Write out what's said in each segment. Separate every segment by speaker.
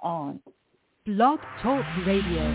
Speaker 1: on
Speaker 2: Blog Talk Radio.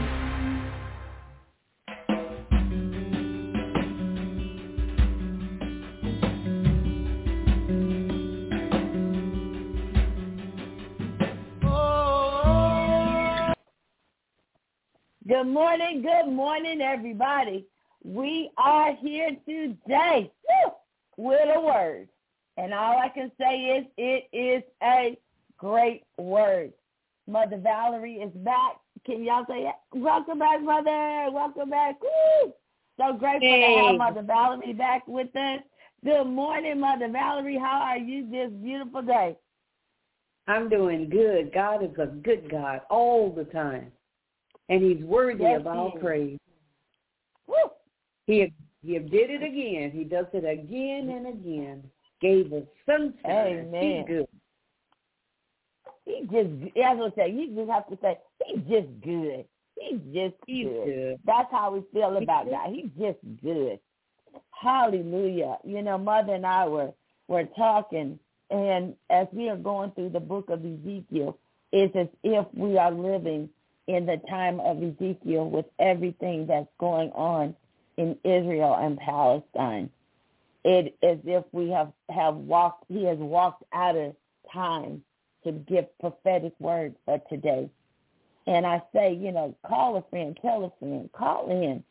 Speaker 1: Good morning, everybody. We are here today with a word. And all I can say is it is a great word. Mother Valerie is back. Can y'all say, welcome back, Mother? Welcome back. Woo! So grateful to have Mother Valerie back with us. Good morning, Mother Valerie. How are you this beautiful day?
Speaker 3: I'm doing good. God is a good God all the time. And he's worthy of all praise.
Speaker 1: Woo!
Speaker 3: He did it again. He does it again and again. Gave us sunshine.
Speaker 1: Amen.
Speaker 3: He's good.
Speaker 1: He just, as I say, you just have to say, he's just good. He's good. That's how we feel about God. He's just good. Hallelujah. You know, Mother and I were talking, and as we are going through the book of Ezekiel, it's as if we are living in the time of Ezekiel with everything that's going on in Israel and Palestine. It is as if he has walked out of time to give prophetic word for today. And I say, you know, call a friend, tell a friend, call in,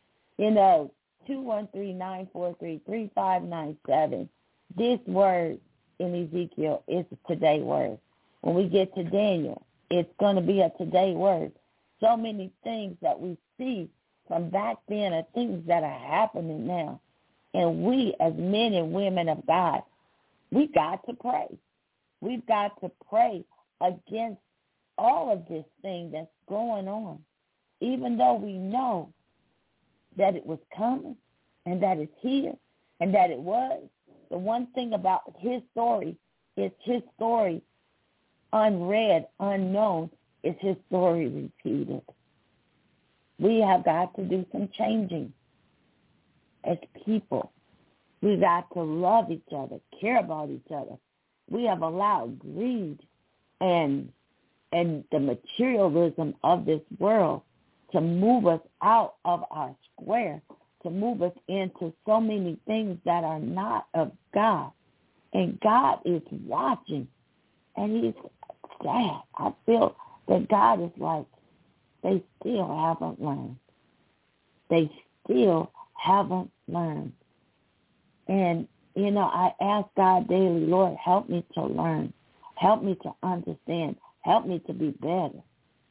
Speaker 1: 213-943-3597. This word in Ezekiel is a today word. When we get to Daniel, it's going to be a today word. So many things that we see from back then are things that are happening now. And we, as men and women of God, we got to pray. We've got to pray against all of this thing that's going on, even though we know that it was coming and that it's here and that it was. The one thing about his story is his story unread, unknown, is his story repeated. We have got to do some changing as people. We got to love each other, care about each other. We have allowed greed and the materialism of this world to move us out of our square, to move us into so many things that are not of God. And God is watching, and he's sad. I feel that God is like, they still haven't learned. They still haven't learned. And, I ask God daily, Lord, help me to learn. Help me to understand. Help me to be better.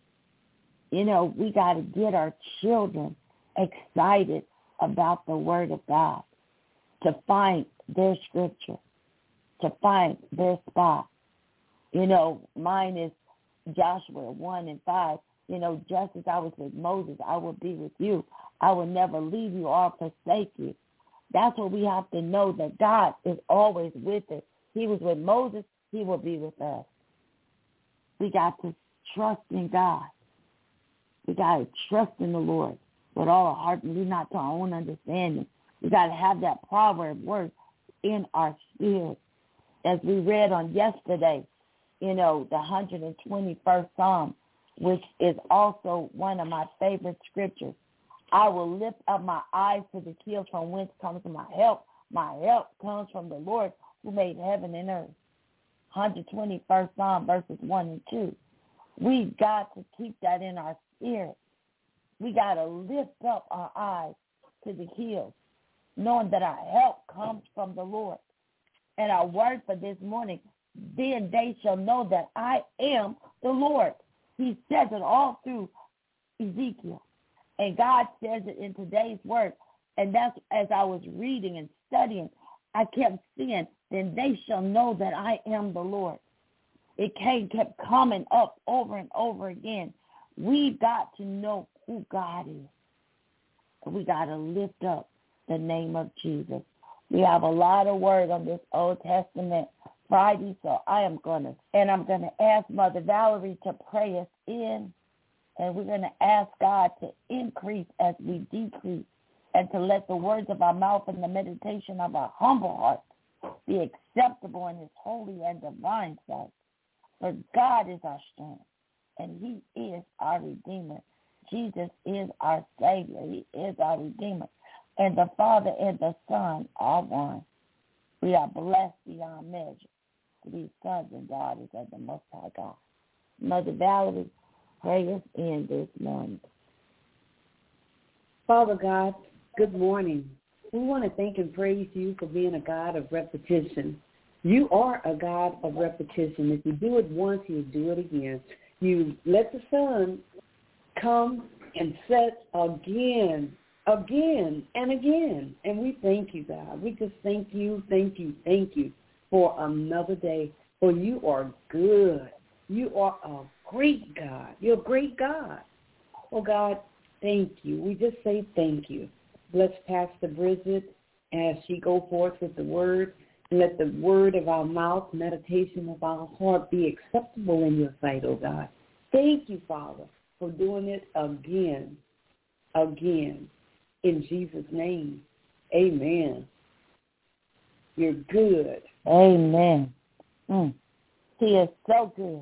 Speaker 1: We got to get our children excited about the Word of God, to find their scripture, to find their spot. Mine is Joshua 1:5. Just as I was with Moses, I will be with you. I will never leave you or forsake you. That's what we have to know, that God is always with us. He was with Moses. He will be with us. We got to trust in God. We got to trust in the Lord with all our heart and lean not to our own understanding. We got to have that proverb word in our spirit. As we read on yesterday, the 121st Psalm, which is also one of my favorite scriptures. I will lift up my eyes to the hills from whence comes my help. My help comes from the Lord who made heaven and earth. 121st Psalm, verses 1 and 2. We got to keep that in our spirit. We got to lift up our eyes to the hills, knowing that our help comes from the Lord. And our word for this morning, then they shall know that I am the Lord. He says it all through Ezekiel. And God says it in today's word. And that's, as I was reading and studying, I kept seeing, then they shall know that I am the Lord. It kept coming up over and over again. We've got to know who God is. We got to lift up the name of Jesus. We have a lot of word on this Old Testament Friday, so I'm going to ask Mother Valerie to pray us in, and we're going to ask God to increase as we decrease, and to let the words of our mouth and the meditation of our humble heart be acceptable in his holy and divine sight. For God is our strength, and he is our Redeemer. Jesus is our Savior. He is our Redeemer. And the Father and the Son are one. We are blessed beyond measure to be sons and daughters of the Most High God. Mother Valerie, pray us in this morning.
Speaker 3: Father God, good morning. We want to thank and praise you for being a God of repetition. You are a God of repetition. If you do it once, you'll do it again. You let the sun come and set again and again. And we thank you, God. We just thank you for another day. For you are good. You are a great God. You're a great God. Oh, God, thank you. We just say thank you. Bless Pastor Bridget as she go forth with the word. And let the word of our mouth, meditation of our heart be acceptable in your sight, oh God. Thank you, Father, for doing it again. In Jesus' name, amen. You're good.
Speaker 1: Amen. He is so good.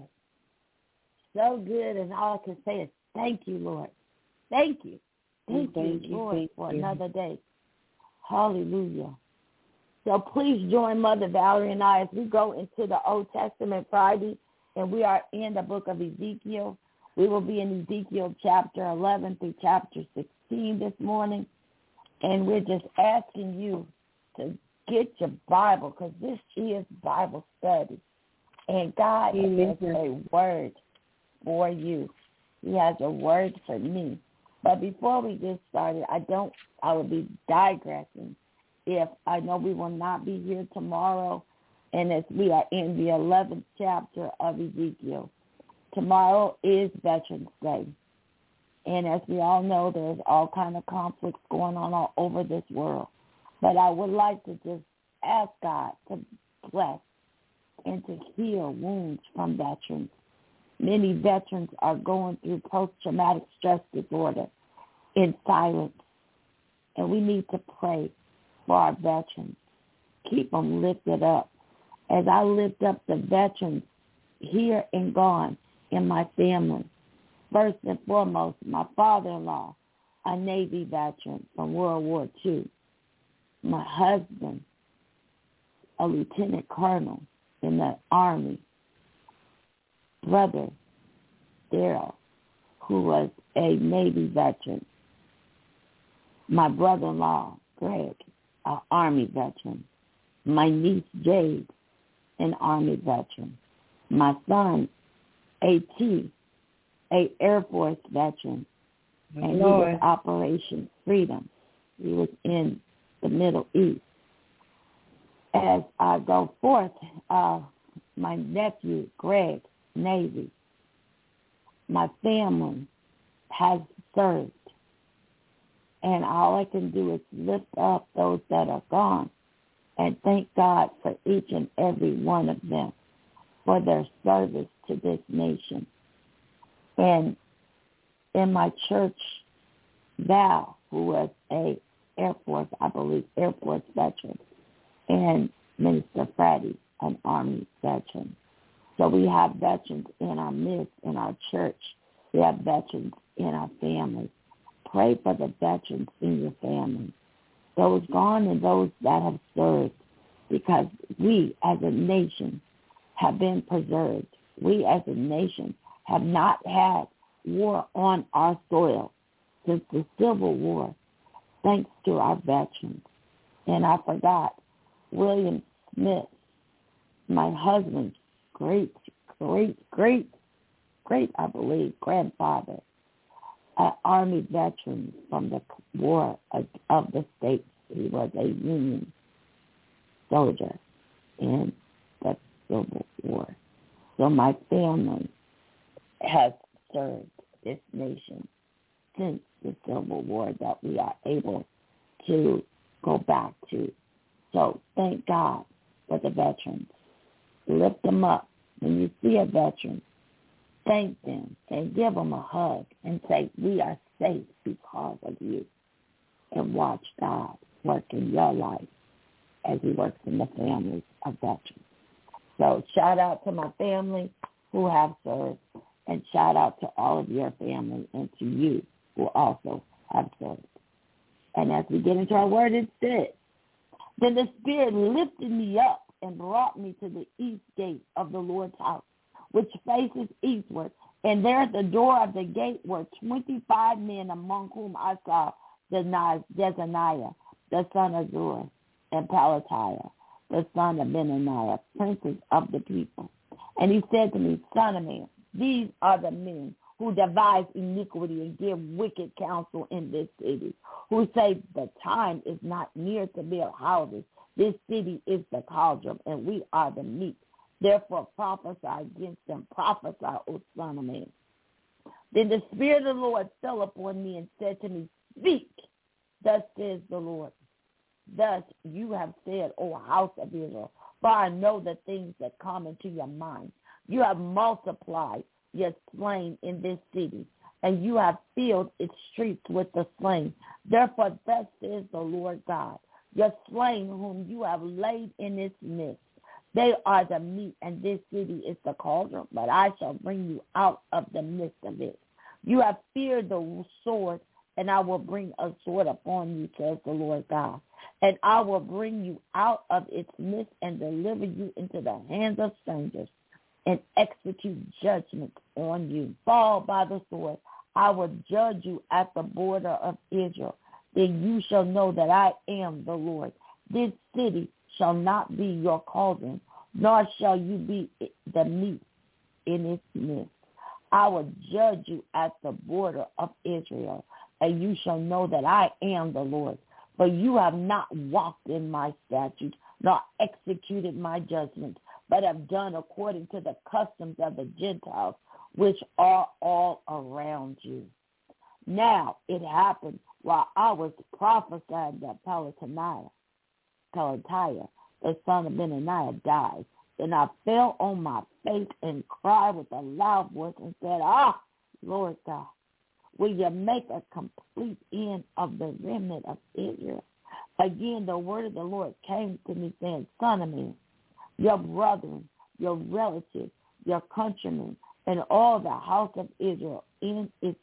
Speaker 1: So good, and all I can say is thank you, Lord. Thank you. Thank you, Lord, for another day. Hallelujah. So please join Mother Valerie and I as we go into the Old Testament Friday, and we are in the book of Ezekiel. We will be in Ezekiel chapter 11 through chapter 16 this morning, and we're just asking you to get your Bible because this is Bible study, and God has a word for you. He has a word for me. But before we get started, I will be digressing. If I know we will not be here tomorrow, and as we are in the 11th chapter of Ezekiel, tomorrow is Veterans Day. And as we all know, there's all kind of conflicts going on all over this world. But I would like to just ask God to bless and to heal wounds from veterans. Many veterans are going through post-traumatic stress disorder in silence, and we need to pray for our veterans. Keep them lifted up. As I lift up the veterans here and gone in my family, first and foremost, my father-in-law, a Navy veteran from World War II. My husband, a lieutenant colonel in the Army. Brother, Daryl, who was a Navy veteran. My brother-in-law, Greg, an Army veteran. My niece, Jade, an Army veteran. My son, A.T., a Air Force veteran, and he was Operation Freedom. He was in the Middle East. As I go forth, my nephew, Greg, Navy. My family has served. And all I can do is lift up those that are gone and thank God for each and every one of them for their service to this nation. And in my church, Val, who was a Air Force veteran, and Minister Freddie, an Army veteran. So we have veterans in our midst, in our church. We have veterans in our families. Pray for the veterans in your family, those gone and those that have served, because we as a nation have been preserved. We as a nation have not had war on our soil since the Civil War, thanks to our veterans. And I forgot William Smith, my husband's great, I believe, grandfather, an Army veteran from the War of the States. He was a Union soldier in the Civil War. So my family has served this nation since the Civil War that we are able to go back to. So thank God for the veterans. Lift them up. When you see a veteran, thank them and give them a hug and say, we are safe because of you. And watch God work in your life as he works in the families of veterans. So shout out to my family who have served. And shout out to all of your family and to you who also have served. And as we get into our word, it says, then the Spirit lifted me up and brought me to the east gate of the Lord's house, which faces eastward. And there at the door of the gate were 25 men, among whom I saw Jezaniah, the son of Zur, and Pelatiah, the son of Benaniah, princes of the people. And he said to me, Son of man, these are the men who devise iniquity and give wicked counsel in this city, who say the time is not near to build houses. This city is the cauldron, and we are the meat. Therefore prophesy against them. Prophesy, O son of man. Then the Spirit of the Lord fell upon me and said to me, Speak, thus says the Lord. Thus you have said, O house of Israel, for I know the things that come into your mind. You have multiplied your slain in this city, and you have filled its streets with the slain. Therefore thus says the Lord God, your slain whom you have laid in its midst, they are the meat, and this city is the cauldron, but I shall bring you out of the midst of it. You have feared the sword, and I will bring a sword upon you, says the Lord God. And I will bring you out of its midst and deliver you into the hands of strangers and execute judgment on you. Fall by the sword. I will judge you at the border of Israel. Then you shall know that I am the Lord. This city shall not be your cauldron, nor shall you be the meat in its midst. I will judge you at the border of Israel, and you shall know that I am the Lord. For you have not walked in my statutes, nor executed my judgments, but have done according to the customs of the Gentiles, which are all around you. Now it happened while I was prophesying that Pelatiah, the son of Benaniah, died. Then I fell on my face and cried with a loud voice and said, Lord God, will you make a complete end of the remnant of Israel? Again, the word of the Lord came to me saying, Son of man, your brethren, your relatives, your countrymen, and all the house of Israel in its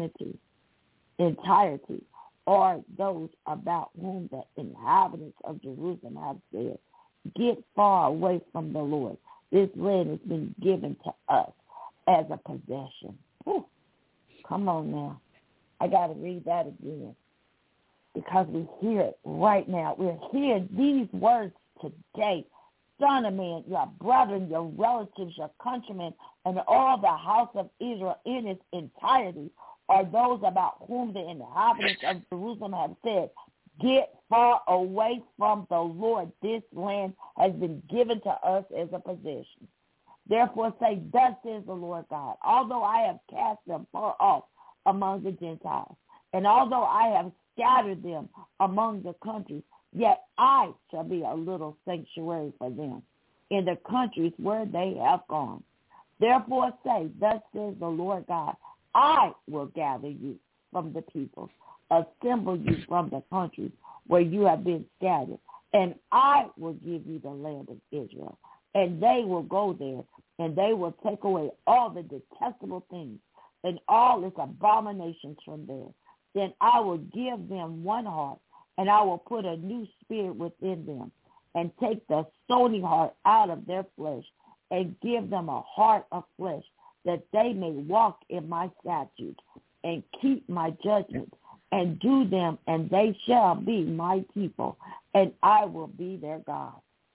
Speaker 1: entirety are those about whom the inhabitants of Jerusalem have said, get far away from the Lord. This land has been given to us as a possession. Whew. Come on now. I got to read that again because we hear it right now. We're hearing these words today. Son of man, your brethren, your relatives, your countrymen, and all the house of Israel in its entirety are those about whom the inhabitants of Jerusalem have said, get far away from the Lord. This land has been given to us as a possession. Therefore say, thus says the Lord God, although I have cast them far off among the Gentiles, and although I have scattered them among the countries, yet I shall be a little sanctuary for them in the countries where they have gone. Therefore say, thus says the Lord God, I will gather you from the peoples, assemble you from the countries where you have been scattered, and I will give you the land of Israel. And they will go there, and they will take away all the detestable things and all its abominations from there. Then I will give them one heart, and I will put a new spirit within them, and take the stony heart out of their flesh, and give them a heart of flesh, that they may walk in my statutes, and keep my judgments, and do them, and they shall be my people, and I will be their God.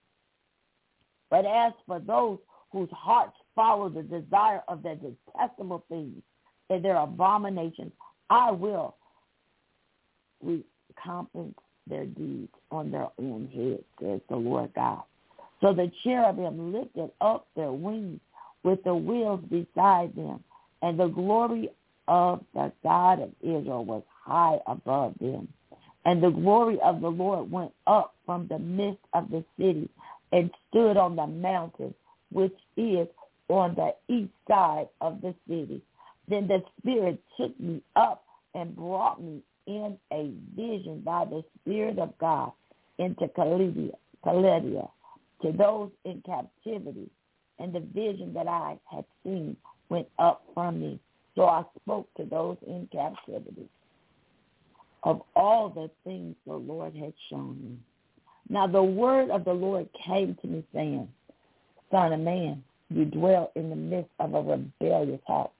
Speaker 1: But as for those whose hearts follow the desire of their detestable things and their abominations, I will recompense their deeds on their own heads, says the Lord God. So the cherubim lifted up their wings with the wheels beside them, and the glory of the God of Israel was high above them. And the glory of the Lord went up from the midst of the city and stood on the mountain, which is on the east side of the city. Then the Spirit took me up and brought me in a vision by the Spirit of God into Chaldea, to those in captivity. And the vision that I had seen went up from me. So I spoke to those in captivity of all the things the Lord had shown me. Now the word of the Lord came to me, saying, Son of man, you dwell in the midst of a rebellious house,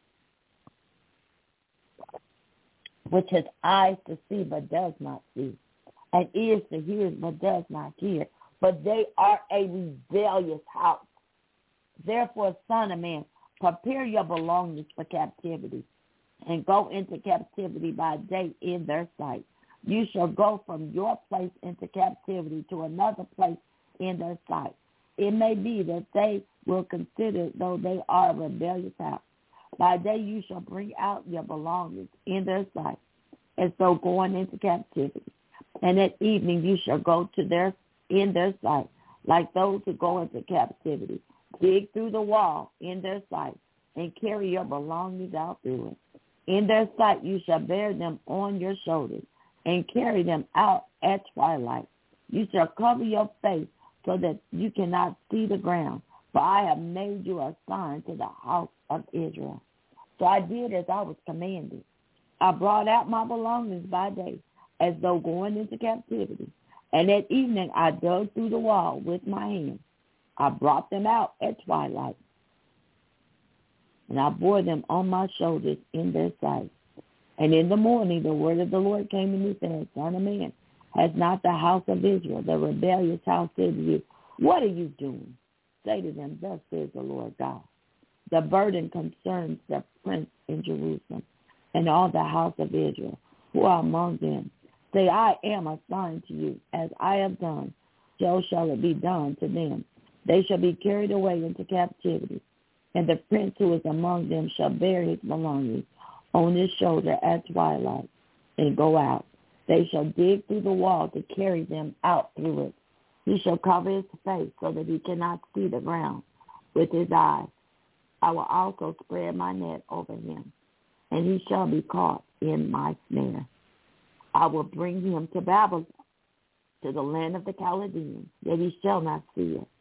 Speaker 1: which has eyes to see but does not see, and ears to hear but does not hear. But they are a rebellious house. Therefore, Son of man, prepare your belongings for captivity, and go into captivity by day in their sight. You shall go from your place into captivity to another place in their sight. It may be that they will consider, though they are a rebellious house. By day you shall bring out your belongings in their sight, and so going into captivity. And at evening you shall go to in their sight, like those who go into captivity. Dig through the wall in their sight, and carry your belongings out through it. In their sight you shall bear them on your shoulders, and carry them out at twilight. You shall cover your face so that you cannot see the ground, for I have made you a sign to the house of Israel. So I did as I was commanded. I brought out my belongings by day, as though going into captivity. And at evening I dug through the wall with my hands. I brought them out at twilight, and I bore them on my shoulders in their sight. And in the morning the word of the Lord came to me, saying, Son of man, has not the house of Israel, the rebellious house, said to you, what are you doing? Say to them, thus says the Lord God. The burden concerns the prince in Jerusalem and all the house of Israel who are among them. Say, I am a sign to you, as I have done, so shall it be done to them. They shall be carried away into captivity, and the prince who is among them shall bear his belongings on his shoulder at twilight, and go out. They shall dig through the wall to carry them out through it. He shall cover his face so that he cannot see the ground with his eyes. I will also spread my net over him, and he shall be caught in my snare. I will bring him to Babylon, to the land of the Chaldeans, yet he shall not see it,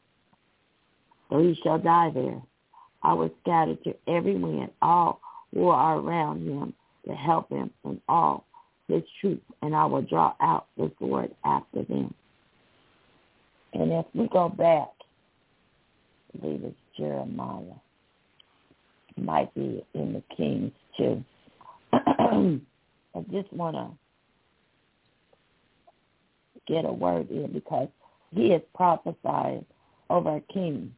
Speaker 1: though he shall die there. I will scatter to every wind all who are around him to help him in all his troops, and I will draw out the sword after them. And if we go back, I believe it's Jeremiah. It might be in the Kings too. I just want to get a word in because he is prophesying over a king.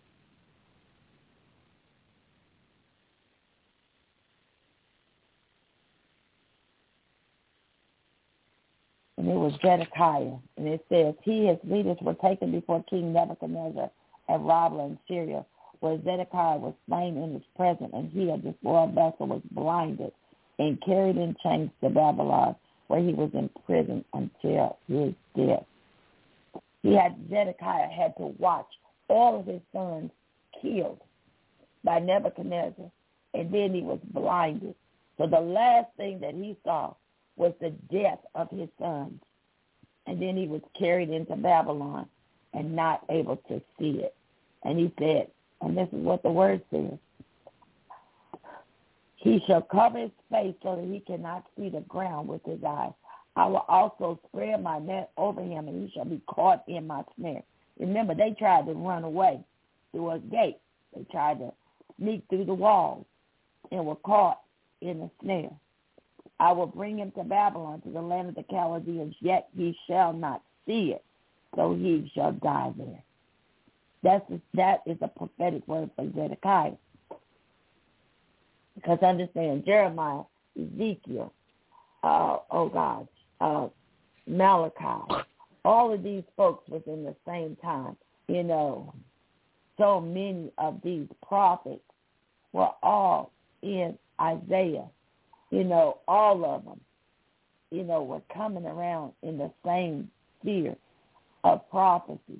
Speaker 1: And it was Zedekiah. And it says, his leaders were taken before King Nebuchadnezzar at Riblah in Syria, where Zedekiah was slain in his presence, and he, a royal vessel, was blinded and carried in chains to Babylon, where he was imprisoned until his death. Zedekiah had to watch all of his sons killed by Nebuchadnezzar, and then he was blinded. So the last thing that he saw was the death of his sons. And then he was carried into Babylon and not able to see it. And he said, and this is what the word says, he shall cover his face so that he cannot see the ground with his eyes. I will also spread my net over him, and he shall be caught in my snare. Remember, they tried to run away through a gate. They tried to sneak through the walls and were caught in a snare. I will bring him to Babylon, to the land of the Chaldeans, yet he shall not see it, so he shall die there. That is a prophetic word for Zedekiah. Because understand, Jeremiah, Ezekiel, Malachi, all of these folks was in the same time. You know, so many of these prophets were all in Isaiah. You know, all of them, you know, were coming around in the same sphere of prophecy.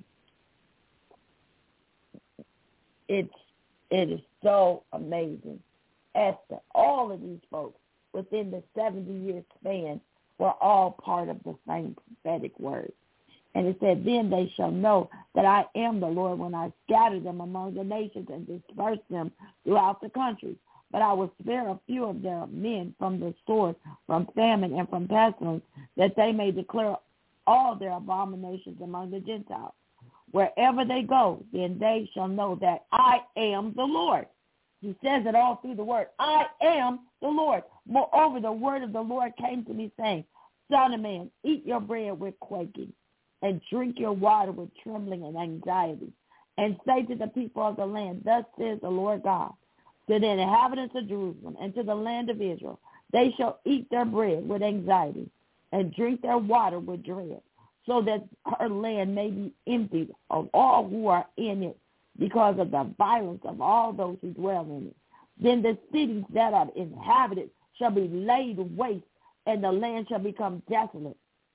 Speaker 1: It is so amazing. Esther, all of these folks within the 70-year span were all part of the same prophetic word. And it said, then they shall know that I am the Lord when I scatter them among the nations and disperse them throughout the country. But I will spare a few of their men from the sword, from famine, and from pestilence, that they may declare all their abominations among the Gentiles. Wherever they go, then they shall know that I am the Lord. He says it all through the word. I am the Lord. Moreover, the word of the Lord came to me, saying, Son of man, eat your bread with quaking, and drink your water with trembling and anxiety, and say to the people of the land, thus says the Lord God, to the inhabitants of Jerusalem and to the land of Israel, they shall eat their bread with anxiety and drink their water with dread, so that her land may be emptied of all who are in it, because of the violence of all those who dwell in it. Then the cities that are inhabited shall be laid waste, and the land shall become desolate.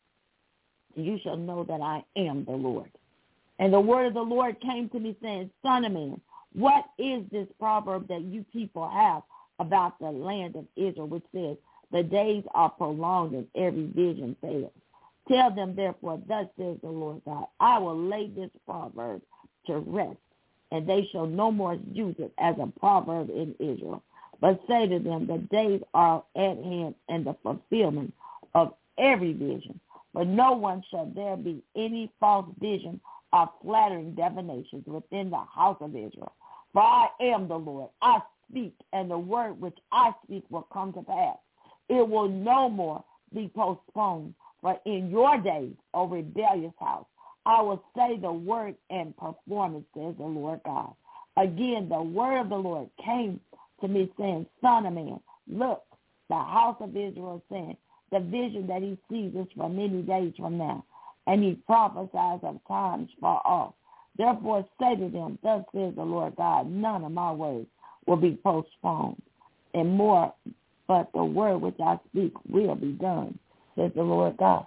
Speaker 1: You shall know that I am the Lord. And the word of the Lord came to me, saying, Son of man, what is this proverb that you people have about the land of Israel, which says, the days are prolonged and every vision fails? Tell them, therefore, thus says the Lord God, I will lay this proverb to rest, and they shall no more use it as a proverb in Israel. But say to them, the days are at hand and the fulfillment of every vision. But no one shall there be any false vision or flattering divinations within the house of Israel. For I am the Lord. I speak, and the word which I speak will come to pass. It will no more be postponed. For in your days, O rebellious house, I will say the word and perform it, says the Lord God. Again, the word of the Lord came to me, saying, Son of man, look, the house of Israel is saying, the vision that he sees is for many days from now, and he prophesies of times far off. Therefore say to them, thus says the Lord God, none of my words will be postponed, and more, but the word which I speak will be done, says the Lord God.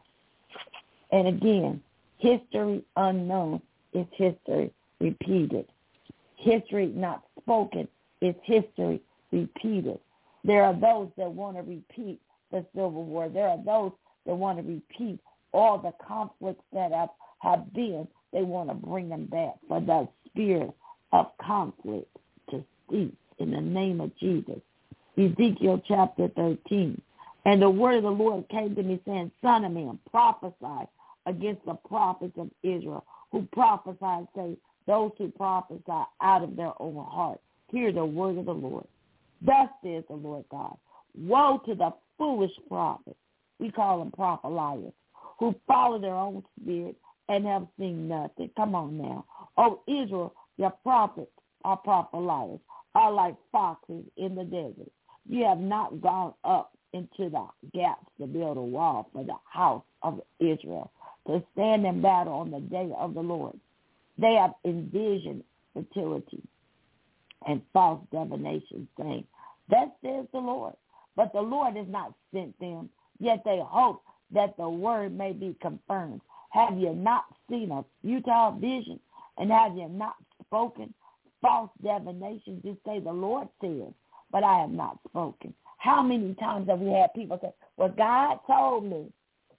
Speaker 1: And again, history unknown is history repeated. History not spoken is history repeated. There are those that want to repeat the Civil War. There are those that want to repeat all the conflicts that have been. They want to bring them back for the spirit of conflict to cease in the name of Jesus. Ezekiel chapter 13. And the word of the Lord came to me, saying, Son of man, prophesy against the prophets of Israel, who prophesy, say, those who prophesy out of their own heart. Hear the word of the Lord. Thus says the Lord God, woe to the foolish prophets, we call them prophet liars, who follow their own spirit and have seen nothing. Come on now. O Israel, your prophets are prophet liars, are like foxes in the desert. You have not gone up into the gaps to build a wall for the house of Israel, to stand in battle on the day of the Lord. They have envisioned fertility and false divination, saying, thus says the Lord. But the Lord has not sent them, yet they hope that the word may be confirmed. Have you not seen a futile vision, and have you not spoken false divination? Just say, the Lord says, but I have not spoken. How many times have we had people say, well, God told me.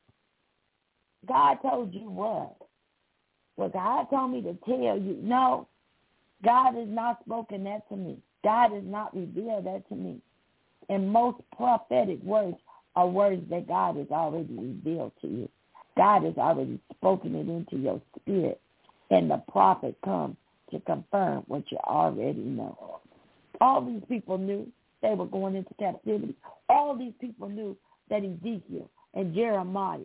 Speaker 1: God told you what? Well, God told me to tell you. No, God has not spoken that to me. God has not revealed that to me. And most prophetic words are words that God has already revealed to you. God has already spoken it into your spirit. And the prophet comes to confirm what you already know. All these people knew they were going into captivity. All these people knew that Ezekiel and Jeremiah,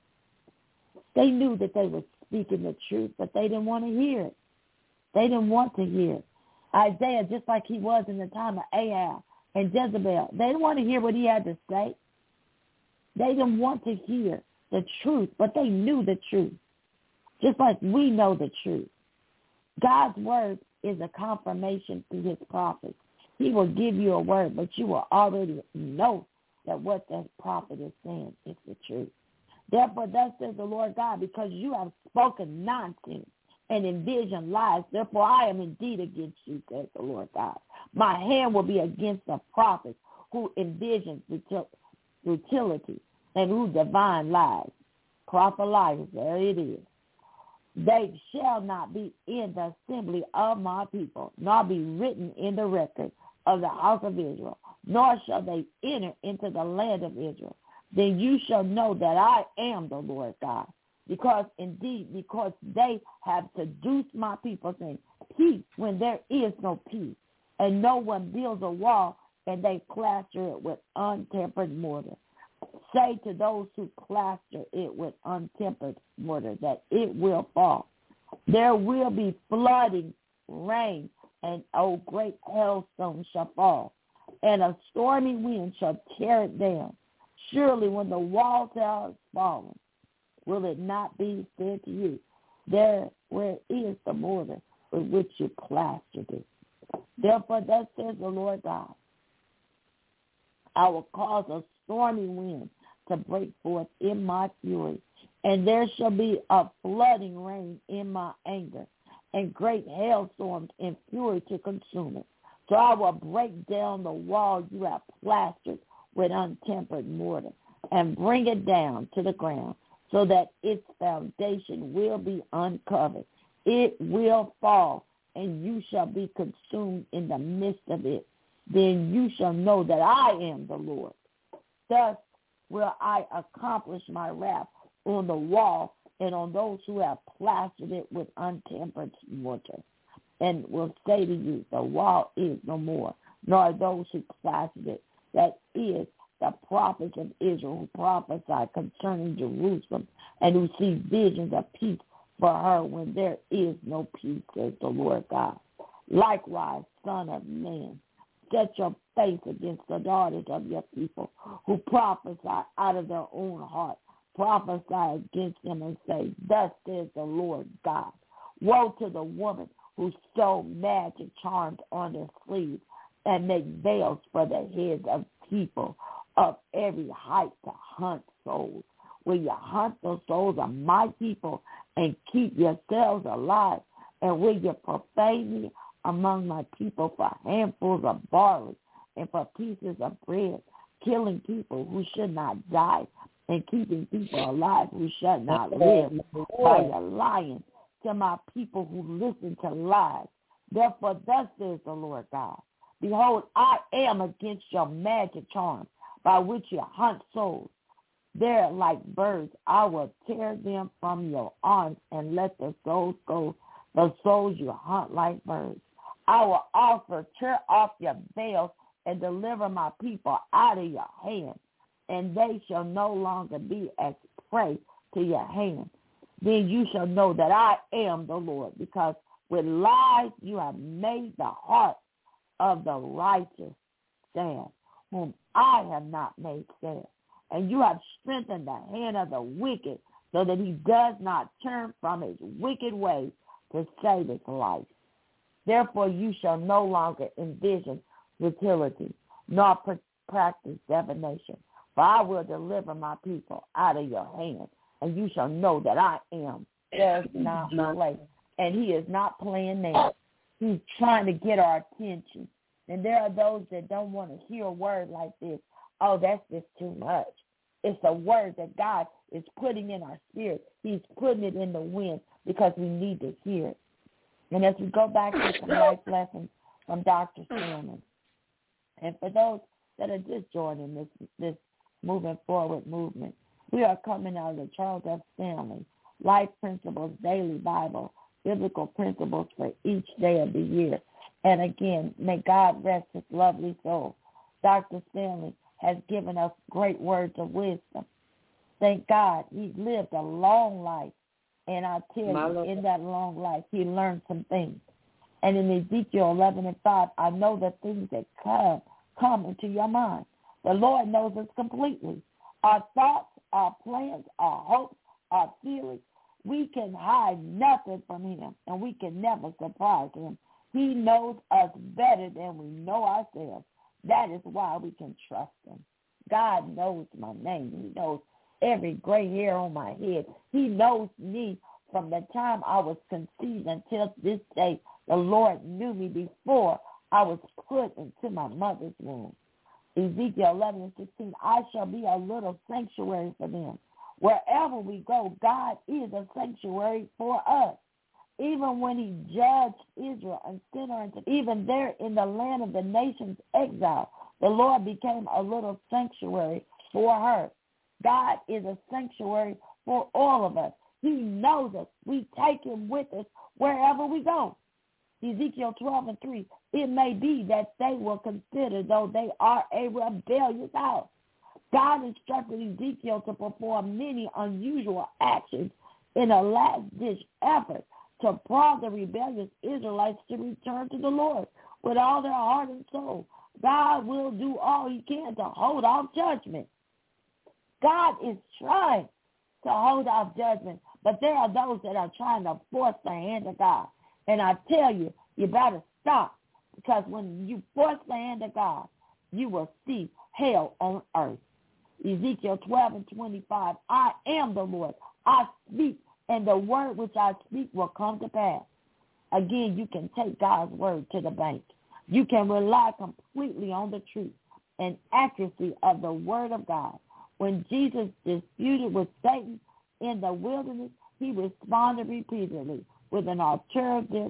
Speaker 1: they knew that they were speaking the truth, but they didn't want to hear it. They didn't want to hear it. Isaiah, just like he was in the time of Ahab and Jezebel, they didn't want to hear what he had to say. They didn't want to hear the truth, but they knew the truth, just like we know the truth. God's word is a confirmation through his prophets. He will give you a word, but you will already know that what the prophet is saying is the truth. Therefore, thus says the Lord God, because you have spoken nonsense and envisioned lies, therefore I am indeed against you, says the Lord God. My hand will be against the prophets who envision futility and who divine lies. Prophet liars, there it is. They shall not be in the assembly of my people, nor be written in the record of the house of Israel, nor shall they enter into the land of Israel. Then you shall know that I am the Lord God. Because they have seduced my people, saying, peace, when there is no peace. And no one builds a wall, and they plaster it with untempered mortar. Say to those who plaster it with untempered mortar that it will fall. There will be flooding, rain, and great hailstones shall fall, and a stormy wind shall tear it down. Surely when the wall has fallen, will it not be said to you, there where is the mortar with which you plastered it? Therefore thus says the Lord God, I will cause a stormy wind to break forth in my fury, and there shall be a flooding rain in my anger, and great hailstorms in fury to consume it. So I will break down the wall you have plastered with untempered mortar, and bring it down to the ground, so that its foundation will be uncovered. It will fall, and you shall be consumed in the midst of it. Then you shall know that I am the Lord. Thus will I accomplish my wrath on the wall and on those who have plastered it with untempered mortar, and will say to you, the wall is no more, nor those who plastered it. That is the prophets of Israel who prophesy concerning Jerusalem and who see visions of peace for her when there is no peace, says the Lord God. Likewise, Son of man, set your face against the daughters of your people who prophesy out of their own heart. Prophesy against them and say, thus says the Lord God. Woe to the woman who sew magic charms on their sleeves and make veils for the heads of people of every height to hunt souls. Will you hunt the souls of my people and keep yourselves alive? And will you profane me among my people for handfuls of barley and for pieces of bread, killing people who should not die and keeping people alive who should not live by a lying to my people who listen to lies? Therefore, thus says the Lord God, behold, I am against your magic charms by which you hunt souls. They're like birds. I will tear them from your arms and let the souls go, the souls you hunt like birds. I will also tear off your veils and deliver my people out of your hand, and they shall no longer be as prey to your hand. Then you shall know that I am the Lord, because with lies you have made the heart of the righteous stand, whom I have not made stand. And you have strengthened the hand of the wicked, so that he does not turn from his wicked ways to save his life. Therefore you shall no longer envision futility, nor practice divination. For I will deliver my people out of your hand, and you shall know that I am. There's not play. And he is not playing now. He's trying to get our attention. And there are those that don't want to hear a word like this. Oh, that's just too much. It's a word that God is putting in our spirit. He's putting it in the wind because we need to hear it. And as we go back to some life lessons from Dr. Stanley, and for those that are just joining this moving forward movement, we are coming out of the Charles F. Stanley Life Principles Daily Bible, Biblical Principles for each day of the year. And again, may God rest his lovely soul. Dr. Stanley has given us great words of wisdom. Thank God he lived a long life. And I tell you, in that long life, he learned some things. And in Ezekiel 11:5, I know the things that come into your mind. The Lord knows us completely. Our thoughts, our plans, our hopes, our feelings, we can hide nothing from him, and we can never surprise him. He knows us better than we know ourselves. That is why we can trust him. God knows my name. He knows every gray hair on my head. He knows me from the time I was conceived until this day. The Lord knew me before I was put into my mother's womb. Ezekiel 11:16, I shall be a little sanctuary for them, Wherever we go, God is a sanctuary for us. Even when he judged Israel and sent her into, even there in the land of the nation's exile, the Lord became a little sanctuary for her. God is a sanctuary for all of us. He knows us. We take him with us wherever we go. Ezekiel 12:3, it may be that they will consider, though they are a rebellious house. God instructed Ezekiel to perform many unusual actions in a last-ditch effort to prompt the rebellious Israelites to return to the Lord with all their heart and soul. God will do all he can to hold off judgment. God is trying to hold off judgment, but there are those that are trying to force the hand of God. And I tell you, you better stop, because when you force the hand of God, you will see hell on earth. Ezekiel 12:25, I am the Lord. I speak, and the word which I speak will come to pass. Again, you can take God's word to the bank. You can rely completely on the truth and accuracy of the word of God. When Jesus disputed with Satan in the wilderness, he responded repeatedly with an authoritative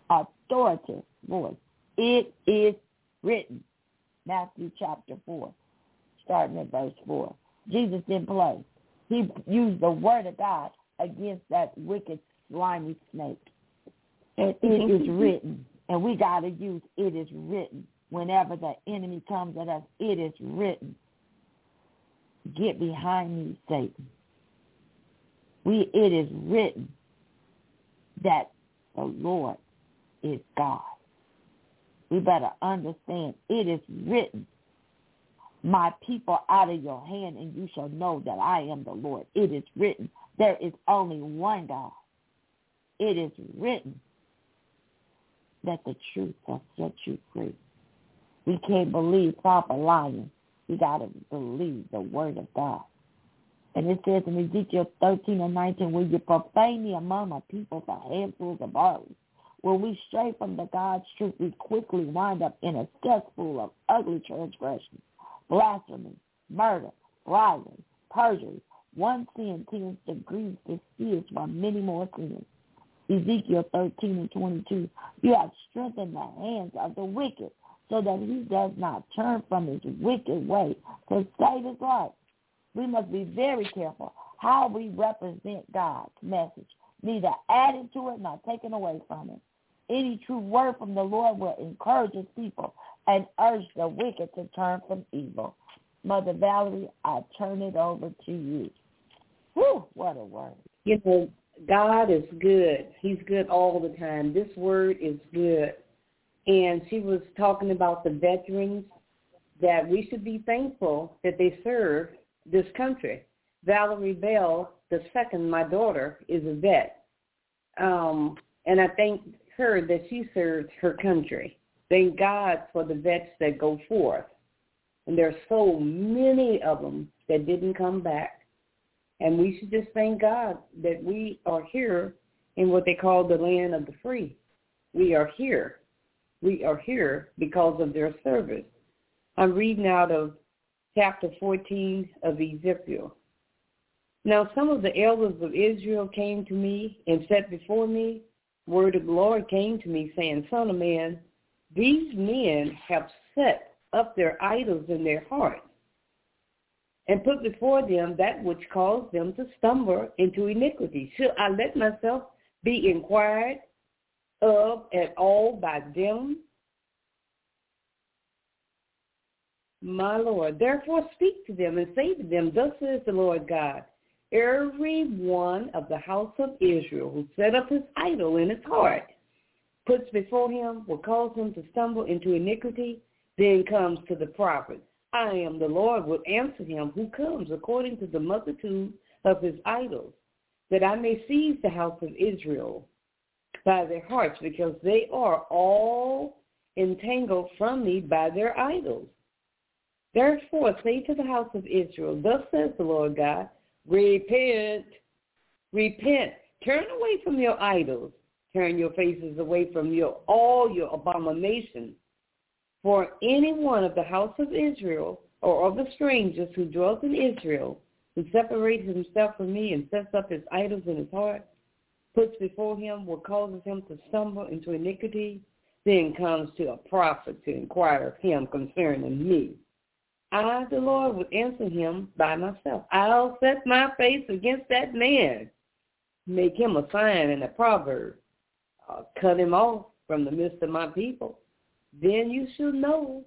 Speaker 1: voice. It is written. Matthew chapter 4, starting at verse 4. Jesus didn't play. He used the word of God against that wicked, slimy snake. And it is written. And we got to use it is written. Whenever the enemy comes at us, it is written. Get behind me, Satan. It is written that the Lord is God. We better understand it is written, my people out of your hand, and you shall know that I am the Lord. It is written, there is only one God. It is written that the truth will set you free. We can't believe proper lying. We got to believe the word of God. And it says in Ezekiel 13:19, will you profane me among my people for handfuls of barley? When we stray from the God's truth, we quickly wind up in a cesspool of ugly transgressions, blasphemy, murder, bribery, perjury. One sin tends to grieve the spirits while many more sins. Ezekiel 13:22, you have strengthened the hands of the wicked so that he does not turn from his wicked way to save his life. We must be very careful how we represent God's message, neither adding to it nor taking away from it. Any true word from the Lord will encourage his people and urge the wicked to turn from evil. Mother Valerie, I turn it over to you. Whew, what a word.
Speaker 3: You know, God is good. He's good all the time. This word is good. And she was talking about the veterans, that we should be thankful that they serve this country. Valerie Bell, the second, my daughter, is a vet. And I thank her that she served her country. Thank God for the vets that go forth. And there are so many of them that didn't come back. And we should just thank God that we are here in what they call the land of the free. We are here. We are here because of their service. I'm reading out of chapter 14 of Ezekiel. Now some of the elders of Israel came to me and set before me. Word of the Lord came to me, saying, Son of man, these men have set up their idols in their hearts and put before them that which caused them to stumble into iniquity. Should I let myself be inquired of at all by them? My Lord, therefore speak to them and say to them, thus says the Lord God, every one of the house of Israel who set up his idol in his heart, puts before him, will cause him to stumble into iniquity, then comes to the prophet. I am the Lord will answer him who comes according to the multitude of his idols, that I may seize the house of Israel by their hearts, because they are all entangled from me by their idols. Therefore say to the house of Israel, thus says the Lord God, repent, repent, turn away from your idols, turn your faces away from all your abominations. For any one of the house of Israel or of the strangers who dwelt in Israel who separates himself from me and sets up his idols in his heart, puts before him what causes him to stumble into iniquity, then comes to a prophet to inquire of him concerning me. I, the Lord, would answer him by myself. I'll set my face against that man, make him a sign and a proverb. I'll cut him off from the midst of my people. Then you shall know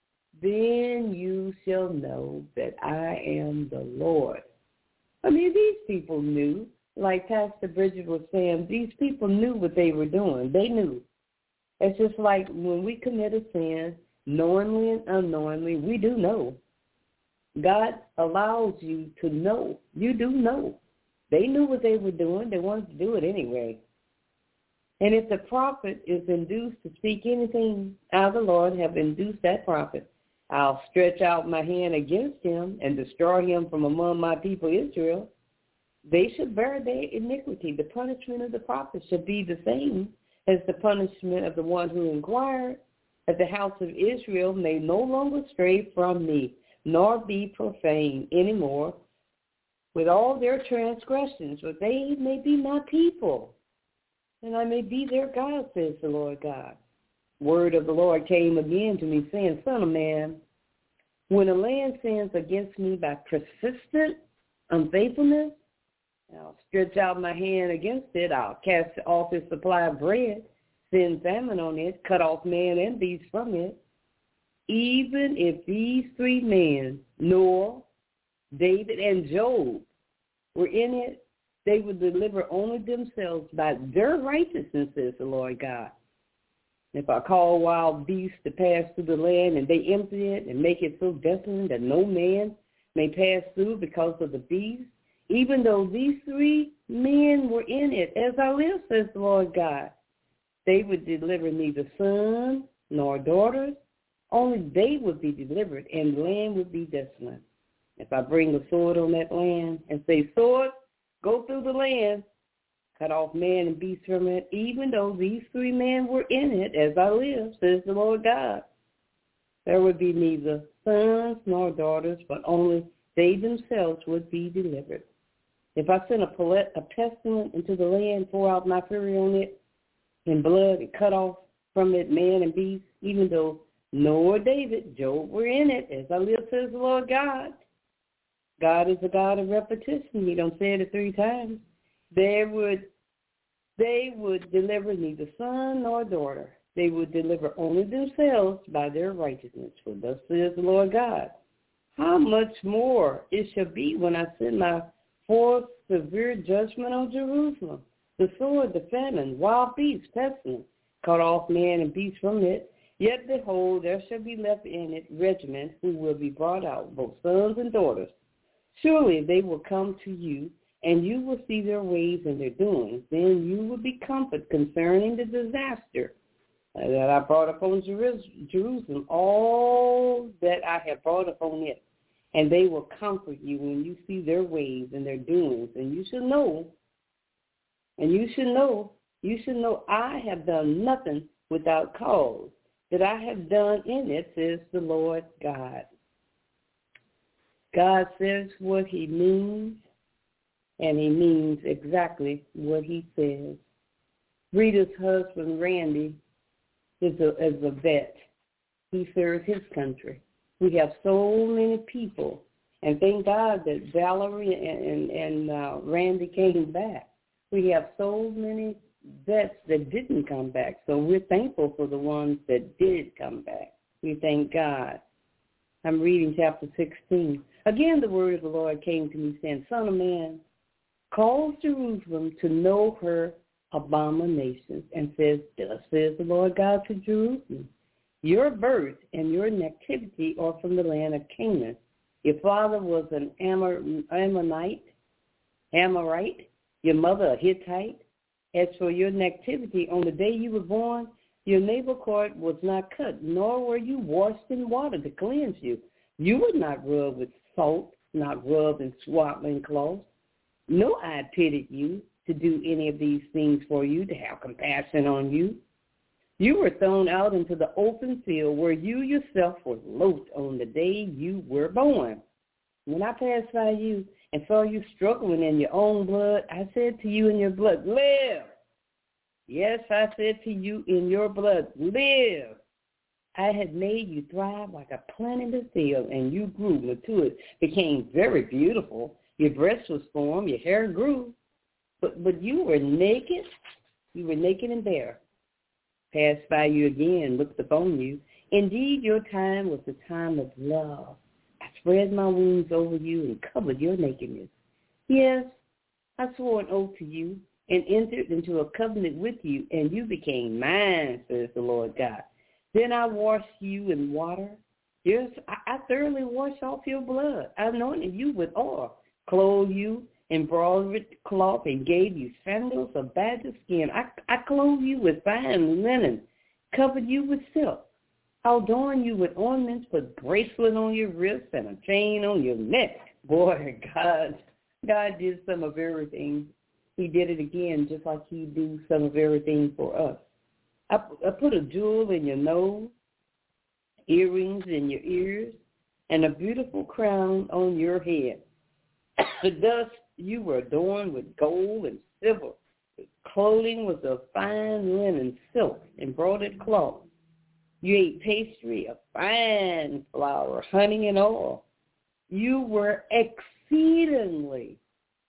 Speaker 3: that I am the Lord. I mean, these people knew, like Pastor Bridget was saying, these people knew what they were doing. They knew. It's just like when we commit a sin, knowingly and unknowingly, we do know. God allows you to know. You do know. They knew what they were doing. They wanted to do it anyway. And if the prophet is induced to speak anything, I, the Lord, have induced that prophet, I'll stretch out my hand against him and destroy him from among my people Israel. They should bear their iniquity. The punishment of the prophet should be the same as the punishment of the one who inquired, that the house of Israel may no longer stray from me, nor be profane anymore with all their transgressions, for they may be my people, and I may be their God, says the Lord God. Word of the Lord came again to me, saying, Son of man, when a land sins against me by persistent unfaithfulness, I'll stretch out my hand against it. I'll cast off its supply of bread, send famine on it, cut off man and beast from it. Even if these three men, Noah, David, and Job, were in it, they would deliver only themselves by their righteousness, says the Lord God. If I call wild beasts to pass through the land and they empty it and make it so desolate that no man may pass through because of the beasts, even though these three men were in it, as I live, says the Lord God, they would deliver neither sons nor daughters, only they would be delivered, and the land would be desolate. If I bring a sword on that land and say, sword, go through the land, cut off man and beast from it, even though these three men were in it, as I live, says the Lord God, there would be neither sons nor daughters, but only they themselves would be delivered. If I send a pestilence into the land, pour out my fury on it in blood, and cut off from it man and beast, even though Noah, David, Job were in it, as I live, says the Lord God. God is a God of repetition. He don't say it 3 times. They would deliver neither son nor daughter. They would deliver only themselves by their righteousness. For thus says the Lord God. How much more it shall be when I send my fourth severe judgment on Jerusalem, the sword, the famine, wild beasts, pestilence, cut off man and beast from it. Yet behold, there shall be left in it regiments who will be brought out, both sons and daughters. Surely they will come to you, and you will see their ways and their doings. Then you will be comforted concerning the disaster that I brought upon Jerusalem, all that I have brought upon it. And they will comfort you when you see their ways and their doings. And you should know, I have done nothing without cause, that I have done in it, says the Lord God. God says what he means, and he means exactly what he says. Rita's husband, Randy, is a vet. He serves his country. We have so many people, and thank God that Valerie and Randy came back. We have so many vets that didn't come back, so we're thankful for the ones that did come back. We thank God. I'm reading chapter 16. Again, the word of the Lord came to me, saying, Son of man, cause Jerusalem to know her abominations, and says, thus says the Lord God to Jerusalem, your birth and your nativity are from the land of Canaan. Your father was an Amorite, your mother a Hittite. As for your nativity, on the day you were born, your navel cord was not cut, nor were you washed in water to cleanse you. You were not rubbed with salt, not rubbed in swaddling cloths. No eye pitied you to do any of these things for you, to have compassion on you. You were thrown out into the open field where you yourself were loathed on the day you were born. When I passed by you and saw you struggling in your own blood, I said to you in your blood, live. Yes, I said to you in your blood, live. I had made you thrive like a plant in the field, and you grew, matured, became very beautiful. Your breast was formed, your hair grew, but you were naked. You were naked and bare. Passed by you again, looked upon you. Indeed, your time was the time of love. I spread my wings over you and covered your nakedness. Yes, I swore an oath to you and entered into a covenant with you, and you became mine, says the Lord God. Then I washed you in water. Yes, I thoroughly washed off your blood. I anointed you with oil, clothed you in broad cloth, and gave you sandals of badger skin. I clothed you with fine linen, covered you with silk. I'll adorn you with ornaments, put a bracelet on your wrist and a chain on your neck. Boy, God did some of everything. He did it again, just like he do some of everything for us. I put a jewel in your nose, earrings in your ears, and a beautiful crown on your head. Thus you were adorned with gold and silver. Clothing was of fine linen, silk, embroidered cloth. You ate pastry of fine flour, honey, and oil. You were exceedingly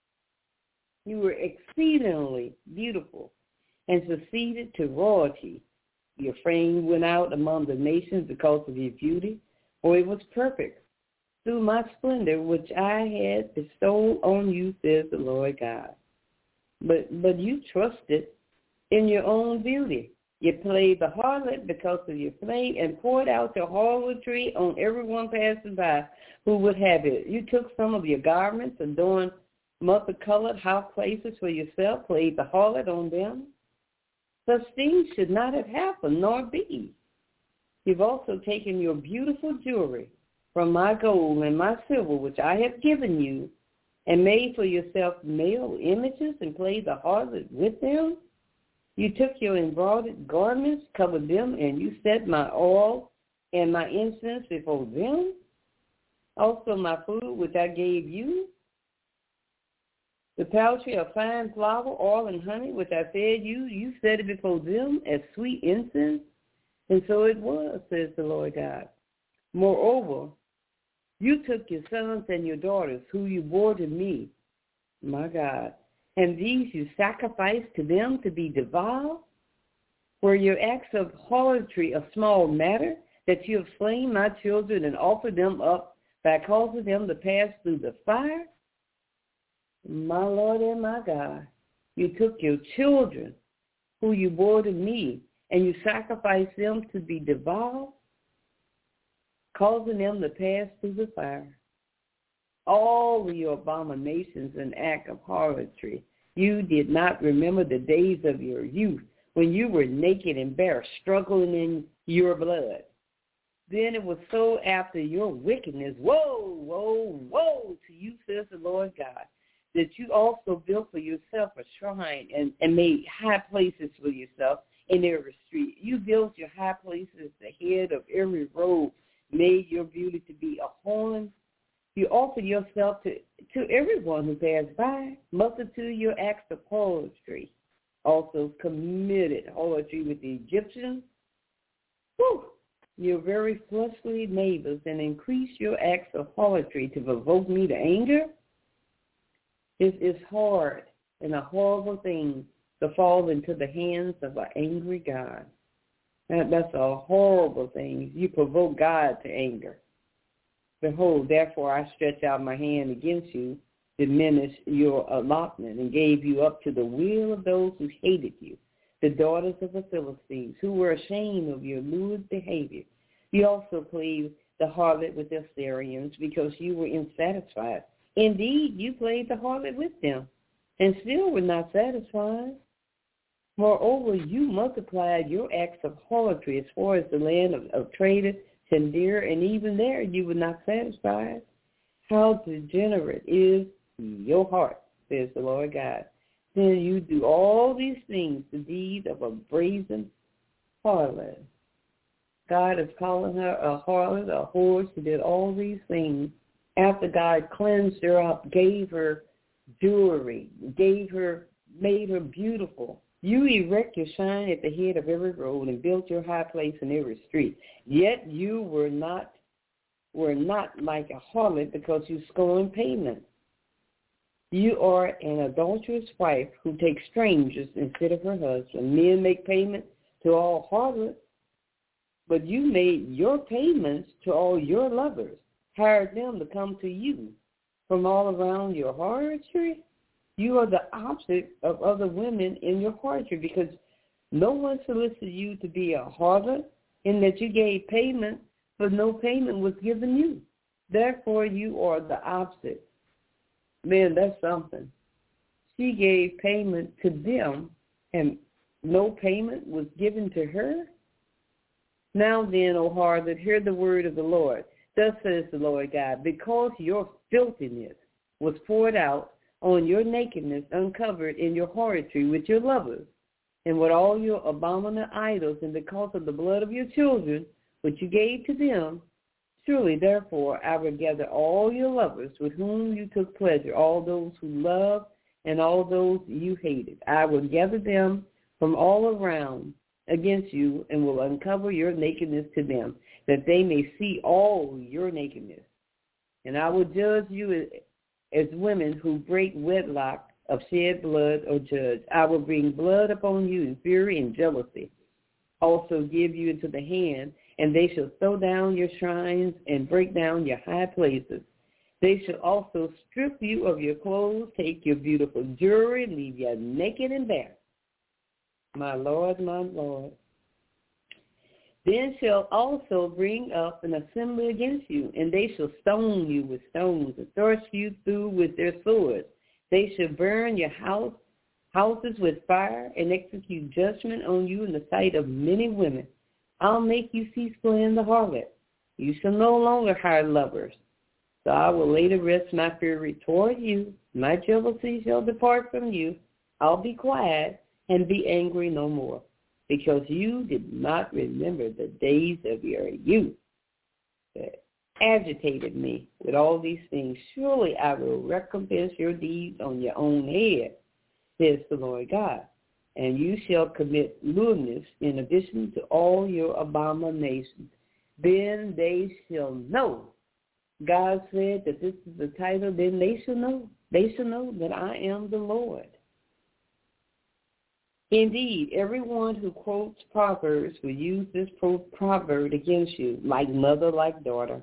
Speaker 3: beautiful and succeeded to royalty. Your fame went out among the nations because of your beauty, for it was perfect through my splendor, which I had bestowed on you, says the Lord God. But you trusted in your own beauty. You played the harlot because of your flame and poured out your harlotry on everyone passing by who would have it. You took some of your garments, adorned multicolored house places for yourself, played the harlot on them. Such things should not have happened, nor be. You've also taken your beautiful jewelry from my gold and my silver, which I have given you, and made for yourself male images and played the harlot with them. You took your embroidered garments, covered them, and you set my oil and my incense before them. Also my food, which I gave you, the poultry of fine flour, oil, and honey, which I fed you, you set it before them as sweet incense. And so it was, says the Lord God. Moreover, you took your sons and your daughters, who you bore to me, my God, and these you sacrificed to them to be devoured. Were your acts of harlotry a small matter, that you have slain my children and offered them up by causing them to pass through the fire? My Lord and my God, you took your children, who you bore to me, and you sacrificed them to be devoured, causing them to pass through the fire. All of your abominations and acts of harlotry, you did not remember the days of your youth, when you were naked and bare, struggling in your blood. Then it was so after your wickedness, woe, woe, woe to you, says the Lord God, that you also built for yourself a shrine and made high places for yourself in every street. You built your high places, the head of every road, made your beauty to be a horn. You offered yourself to everyone who passed by, multitude your acts of harlotry. Also committed harlotry with the Egyptians. Your very fleshly neighbors, and increased your acts of harlotry to provoke me to anger. It's hard and a horrible thing to fall into the hands of an angry God. That's a horrible thing. You provoke God to anger. Behold, therefore I stretch out my hand against you, diminished your allotment, and gave you up to the will of those who hated you, the daughters of the Philistines, who were ashamed of your lewd behavior. You also played the harlot with the Assyrians, because you were unsatisfied. Indeed, you played the harlot with them, and still were not satisfied. Moreover, you multiplied your acts of harlotry as far as the land of Trader, Shindir, and even there you were not satisfied. How degenerate is your heart, says the Lord God. Then you do all these things, the deed of a brazen harlot. God is calling her a harlot, a whore. She did all these things after God cleansed her up, gave her jewelry, made her beautiful. You erect your shrine at the head of every road and built your high place in every street. Yet you were not like a harlot because you scorned payment. You are an adulterous wife who takes strangers instead of her husband. Men make payment to all harlots, but you made your payments to all your lovers, hired them to come to you from all around your harlotry. You are the opposite of other women in your harlotry because no one solicited you to be a harlot in that you gave payment, but no payment was given you. Therefore, you are the opposite. Man, that's something. She gave payment to them, and no payment was given to her. Now then, O harlot, hear the word of the Lord. Thus says the Lord God, because your filthiness was poured out on your nakedness, uncovered in your harlotry with your lovers, and with all your abominable idols, and because of the blood of your children, which you gave to them, surely, therefore, I will gather all your lovers with whom you took pleasure, all those who loved and all those you hated. I will gather them from all around against you and will uncover your nakedness to them, that they may see all your nakedness. And I will judge you as women who break wedlock of shed blood or judge. I will bring blood upon you in fury and jealousy, also give you into the hand, and they shall throw down your shrines and break down your high places. They shall also strip you of your clothes, take your beautiful jewelry, leave you naked and bare. My Lord, my Lord. Then shall also bring up an assembly against you, and they shall stone you with stones and thrust you through with their swords. They shall burn your houses with fire and execute judgment on you in the sight of many women. I'll make you see splendor the harlot. You shall no longer hire lovers. So I will lay to rest my fury toward you. My jealousy shall depart from you. I'll be quiet and be angry no more, because you did not remember the days of your youth that agitated me with all these things. Surely I will recompense your deeds on your own head, says the Lord God. And you shall commit lewdness in addition to all your abominations. Then they shall know. God said that this is the title. Then they shall know. They shall know that I am the Lord. Indeed, everyone who quotes Proverbs will use this proverb against you, like mother, like daughter.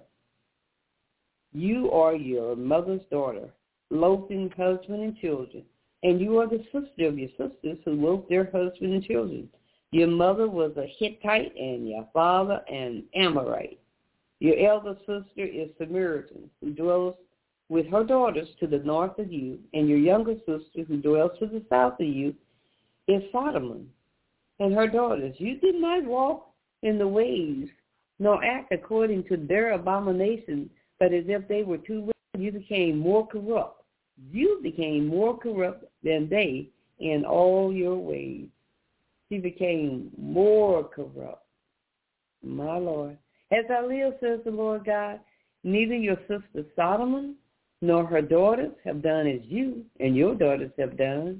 Speaker 3: You are your mother's daughter, loathing husband and children. And you are the sister of your sisters who loathed their husband and children. Your mother was a Hittite and your father an Amorite. Your elder sister is Samaritan, who dwells with her daughters to the north of you, and your younger sister, who dwells to the south of you, is Sodom and her daughters. You did not walk in the ways, nor act according to their abominations, but as if they were too wicked, you became more corrupt. You became more corrupt than they in all your ways. She became more corrupt. My Lord. As I live, says the Lord God, neither your sister Sodom nor her daughters have done as you and your daughters have done.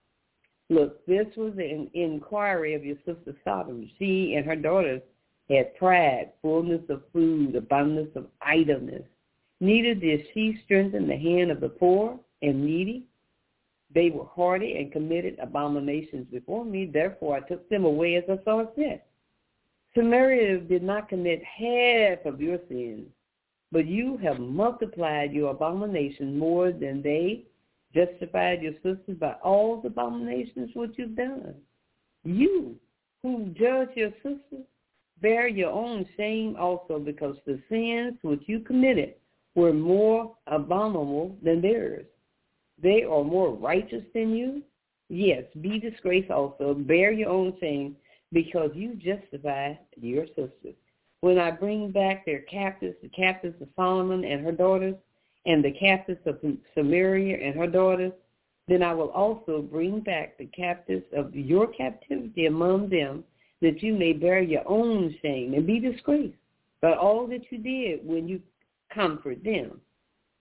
Speaker 3: Look, this was an inquiry of your sister Sodom. She and her daughters had pride, fullness of food, abundance of idleness. Neither did she strengthen the hand of the poor and needy. They were haughty and committed abominations before me. Therefore, I took them away as I saw fit. Samaria did not commit half of your sins, but you have multiplied your abominations more than they, justified your sisters by all the abominations which you've done. You, who judge your sisters, bear your own shame also, because the sins which you committed were more abominable than theirs. They are more righteous than you. Yes, be disgraced also. Bear your own shame, because you justify your sisters. When I bring back their captives, the captives of Solomon and her daughters, and the captives of Samaria and her daughters, then I will also bring back the captives of your captivity among them, that you may bear your own shame and be disgraced by all that you did when you comfort them.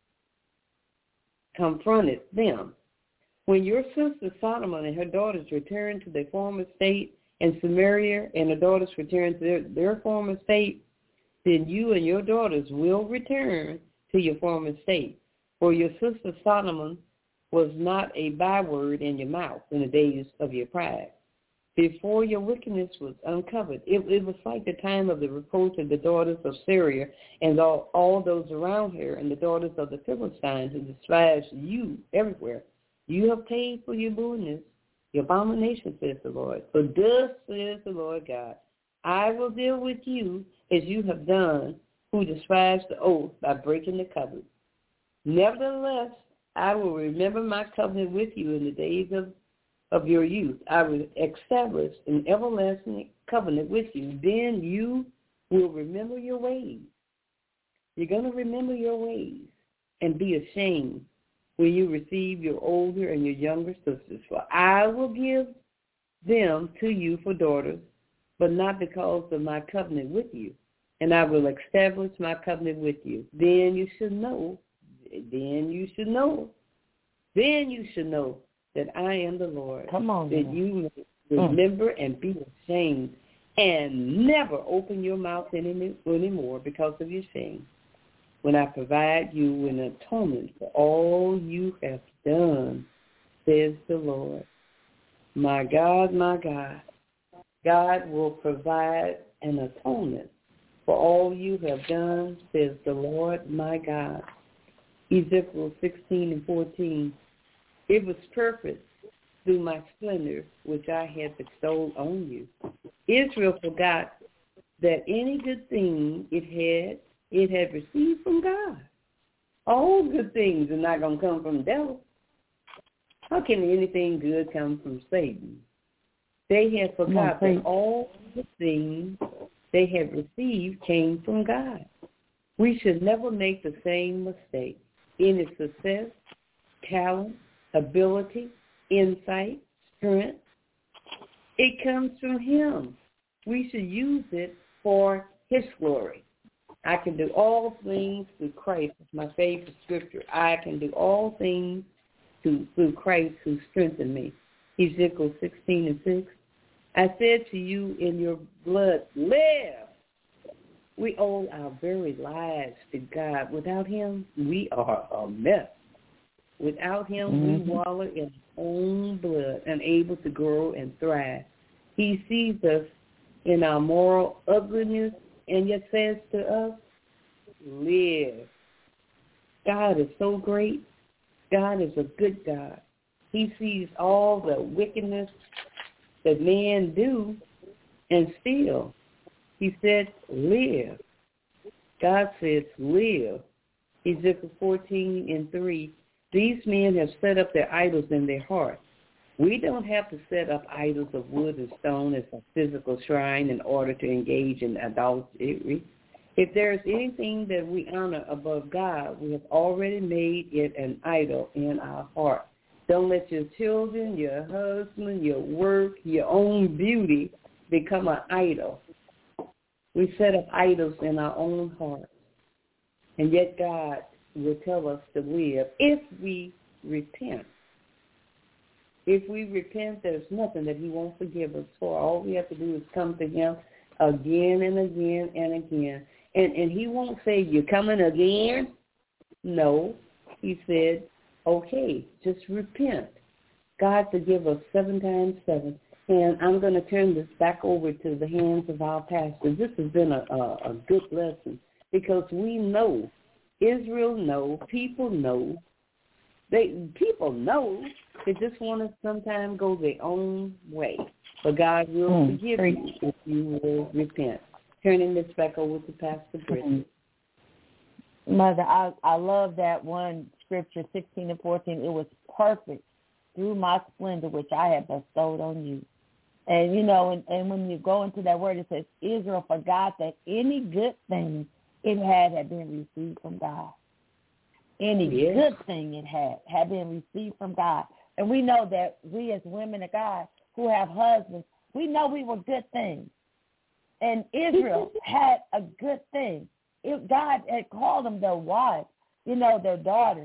Speaker 3: confronted them. When your sister Solomon and her daughters returned to their former state, and Samaria and her daughters returned to their former state, then you and your daughters will return to your former state. For your sister Solomon was not a byword in your mouth in the days of your pride. Before your wickedness was uncovered, it was like the time of the reproach of the daughters of Syria and all those around her, and the daughters of the Philistines who despised you everywhere. You have paid for your lewdness, your abomination, says the Lord. For thus says the Lord God, I will deal with you as you have done, who despise the oath by breaking the covenant. Nevertheless, I will remember my covenant with you in the days of your youth. I will establish an everlasting covenant with you. Then you will remember your ways. You're going to remember your ways and be ashamed when you receive your older and your younger sisters. For I will give them to you for daughters, but not because of my covenant with you. And I will establish my covenant with you. Then you should know that I am the Lord.
Speaker 1: Come on,
Speaker 3: that
Speaker 1: man.
Speaker 3: you may remember and be ashamed and never open your mouth anymore because of your shame. When I provide you with an atonement for all you have done, says the Lord. My God, God will provide an atonement for all you have done, says the Lord, my God. Ezekiel 16:14. It was perfect through my splendor, which I had bestowed on you. Israel forgot that any good thing it had received from God. All good things are not going to come from the devil. How can anything good come from Satan? They had forgot that all the things they had received came from God. We should never make the same mistake. Any success, talent, ability, insight, strength, it comes from him. We should use it for his glory. I can do all things through Christ. It's my favorite scripture. I can do all things through Christ who strengthened me. Ezekiel 16:6. I said to you, in your blood, live. We owe our very lives to God. Without him, we are a mess. Without him, we wallow in our own blood, unable to grow and thrive. He sees us in our moral ugliness and yet says to us, live. God is so great. God is a good God. He sees all the wickedness that men do, and still he said, live. God says, live. Ezekiel 14:3. These men have set up their idols in their heart. We don't have to set up idols of wood and stone as a physical shrine in order to engage in idolatry. If there is anything that we honor above God, we have already made it an idol in our heart. Don't let your children, your husband, your work, your own beauty become an idol. We set up idols in our own hearts. And yet God will tell us to live if we repent. If we repent, there's nothing that he won't forgive us for. All we have to do is come to him again and again and again. And he won't say, you're coming again? No. He said, okay, just repent. God forgive us 7 times 7. And I'm going to turn this back over to the hands of our pastor. This has been a good lesson because we know, Israel know, people know. People know. They just want to sometimes go their own way. But God will forgive you if you will repent. Turning this back over to Pastor Brittany.
Speaker 1: Mother, I love that one scripture, 16 and 14. It was perfect through my splendor, which I have bestowed on you. And, you know, and when you go into that word, it says, Israel forgot that any good thing it had been received from God. Any good thing it had been received from God. And we know that we as women of God who have husbands, we know we were good things. And Israel had a good thing. God had called them their wives, you know, their daughters.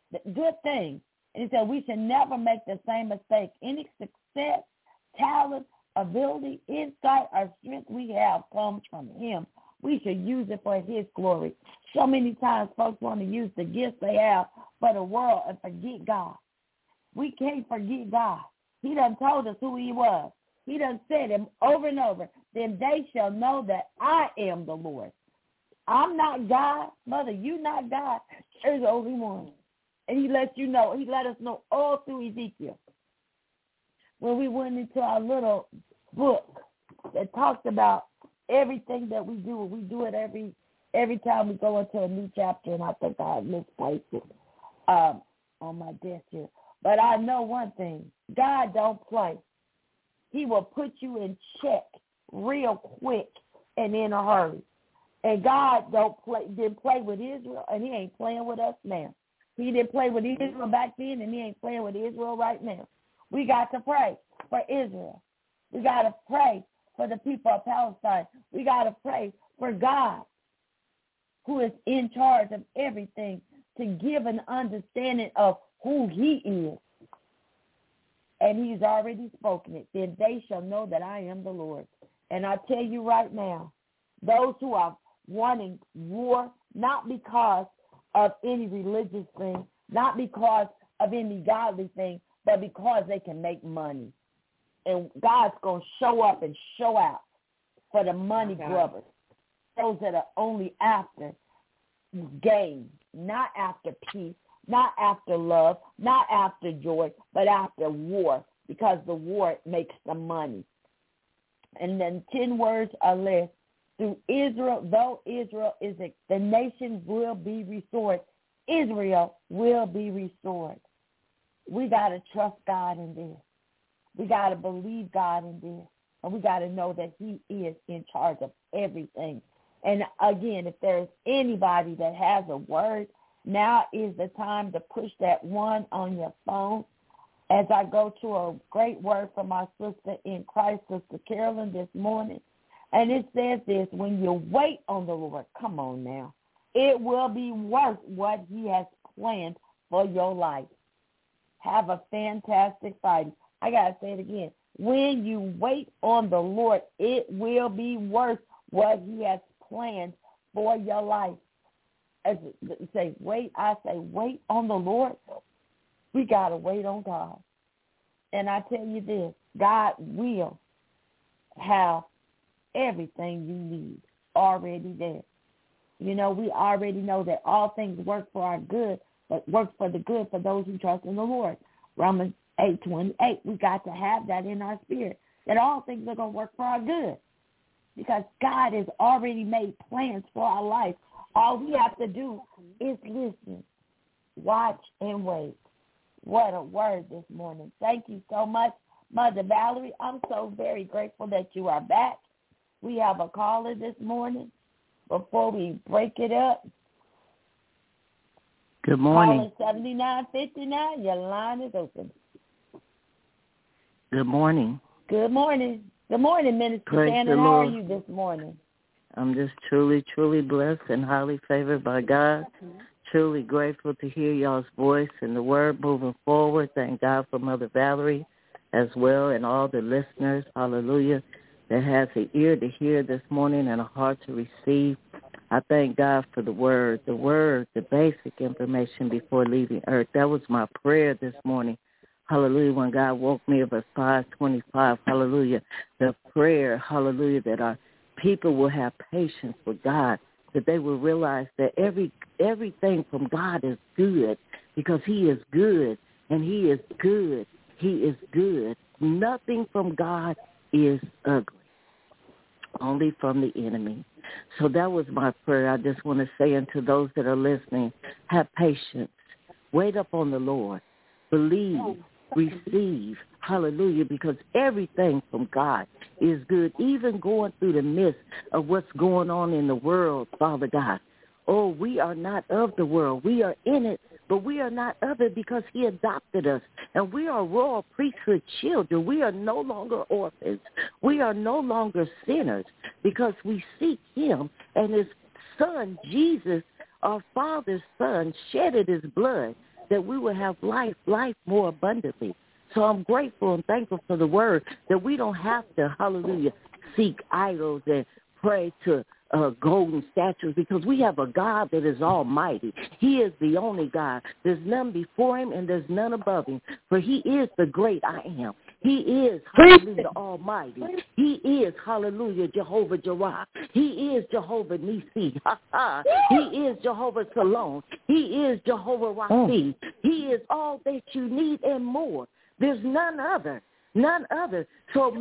Speaker 1: good things. And he said we should never make the same mistake. Any success, talent, ability, insight, or strength we have comes from him. We should use it for his glory. So many times folks want to use the gifts they have for the world and forget God. We can't forget God. He done told us who he was. He done said him over and over. Then they shall know that I am the Lord. I'm not God. Mother, you not God. There's only one. And he let you know. He let us know all through Ezekiel. When we went into our little book that talks about everything that we do. We do it every time we go into a new chapter, and I think I misplaced it on my desk here. But I know one thing. God don't play. He will put you in check real quick and in a hurry. And God didn't play with Israel, and he ain't playing with us now. He didn't play with Israel back then, and he ain't playing with Israel right now. We got to pray for Israel. We got to pray for the people of Palestine. We got to pray for God, who is in charge of everything, to give an understanding of who he is. And he's already spoken it. Then they shall know that I am the Lord. And I tell you right now, those who are wanting war, not because of any religious thing, not because of any godly thing, but because they can make money. And God's going to show up and show out for the money grubbers, those that are only after gain, not after peace, not after love, not after joy, but after war, because the war makes the money. And then 10 words are left. Through Israel, though Israel is the nation will be restored. Israel will be restored. We got to trust God in this. We got to believe God in this. And we got to know that he is in charge of everything. And again, if there's anybody that has a word, now is the time to push that one on your phone. As I go to a great word from my sister in Christ, Sister Carolyn, this morning. And it says this: when you wait on the Lord, come on now, it will be worth what he has planned for your life. Have a fantastic Friday. I got to say it again. When you wait on the Lord, it will be worth what he has planned for your life. As you say, wait, I say, wait on the Lord. We got to wait on God. And I tell you this, God will have everything you need already there. You know, we already know that all things work for our good, but work for the good for those who trust in the Lord. Romans 8:28. We got to have that in our spirit, that all things are going to work for our good, because God has already made plans for our life. All we have to do is listen, watch, and wait. What a word this morning. Thank you so much, Mother Valerie. I'm so very grateful that you are back. We have a caller this morning before we break it up.
Speaker 4: Good morning.
Speaker 1: Caller 7959, your line is open.
Speaker 4: Good morning.
Speaker 1: Good morning. Good morning, Minister
Speaker 4: Praise
Speaker 1: Shannon.
Speaker 4: the
Speaker 1: How are
Speaker 4: Lord.
Speaker 1: you this morning?
Speaker 4: I'm just truly, truly blessed and highly favored by God. Truly grateful to hear y'all's voice and the word moving forward. Thank God for Mother Valerie as well, and all the listeners, hallelujah, that has an ear to hear this morning and a heart to receive. I thank God for the word, the basic information before leaving earth. That was my prayer this morning. Hallelujah, when God woke me up at 5:25, hallelujah, the prayer, hallelujah, that our people will have patience with God, that they will realize that everything from God is good, because he is good, and he is good. He is good. Nothing from God is ugly, only from the enemy. So that was my prayer. I just want to say unto those that are listening, have patience. Wait up on the Lord. Believe. Receive. Hallelujah. Because everything from God is good, even going through the midst of what's going on in the world, Father God. Oh, we are not of the world. We are in it, but we are not of it, because he adopted us. And we are royal priesthood children. We are no longer orphans. We are no longer sinners, because we seek him and his son, Jesus, our Father's son, shedded his blood that we will have life more abundantly. So I'm grateful and thankful for the word that we don't have to, hallelujah, seek idols and pray to golden statues, because we have a God that is almighty. He is the only God. There's none before him and there's none above him, for he is the great I am. He is, hallelujah, almighty. He is, hallelujah, Jehovah Jireh. He is Jehovah Nisi. He is Jehovah Salon. He is Jehovah Raphi. He is all that you need and more. There's none other. So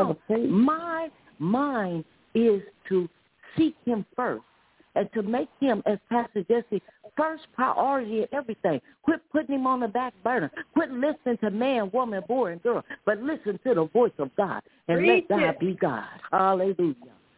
Speaker 4: my mind is to seek him first and to make him, as Pastor Jesse, first priority in everything. Quit putting him on the back burner. Quit listening to man, woman, boy, and girl, but listen to the voice of God and let God be God. Hallelujah.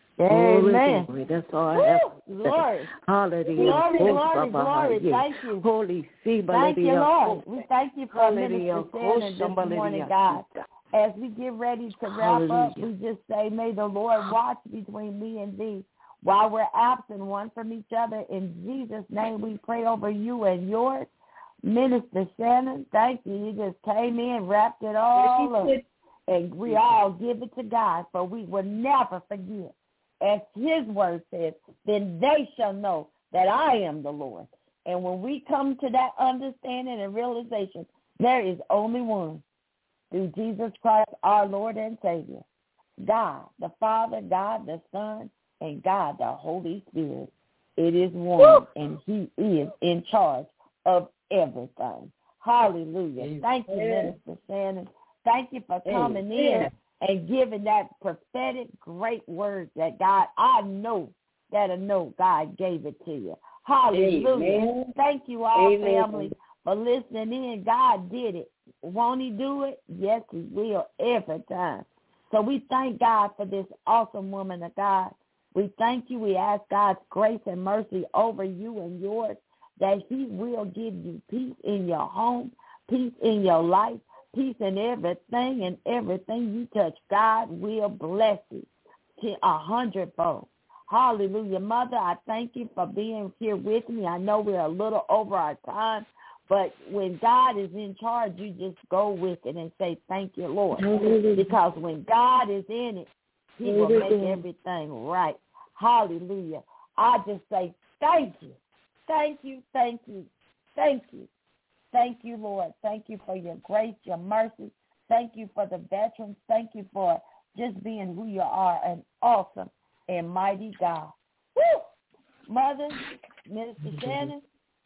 Speaker 1: Amen.
Speaker 4: Glory. That's all I have to say.
Speaker 1: Glory.
Speaker 4: Hallelujah.
Speaker 1: Glory. Thank you.
Speaker 4: Holy
Speaker 1: Thank you, Lord. We thank you for Minister Shannon this morning, God. As we get ready to wrap up, we just say, may the Lord watch between me and thee while we're absent one from each other. In Jesus' name we pray over you and yours. Minister Shannon, thank you. You just came in, wrapped it all up, and we all give it to God, for we will never forget. As his word says, then they shall know that I am the Lord. And when we come to that understanding and realization, there is only one, through Jesus Christ, our Lord and Savior, God the Father, God the Son, and God the Holy Spirit. It is one, and he is in charge of everything. Hallelujah. Amen. Thank you, Minister Shannon. Thank you for coming in and giving that prophetic great word that God, I know God gave it to you. Hallelujah. Amen. Thank you all, family, for listening in. God did it. Won't he do it? Yes, he will every time. So we thank God for this awesome woman of God. We thank you. We ask God's grace and mercy over you and yours, that he will give you peace in your home, peace in your life, peace in everything, and everything you touch. God will bless you to 100-fold. Hallelujah. Mother, I thank you for being here with me. I know we're a little over our time, but when God is in charge, you just go with it and say, thank you, Lord. Because when God is in it, he will make everything right. Hallelujah. I just say thank you. Thank you, thank you, thank you. Thank you, Lord. Thank you for your grace, your mercy. Thank you for the veterans. Thank you for just being who you are, an awesome and mighty God. Woo! Mother, Minister Shannon,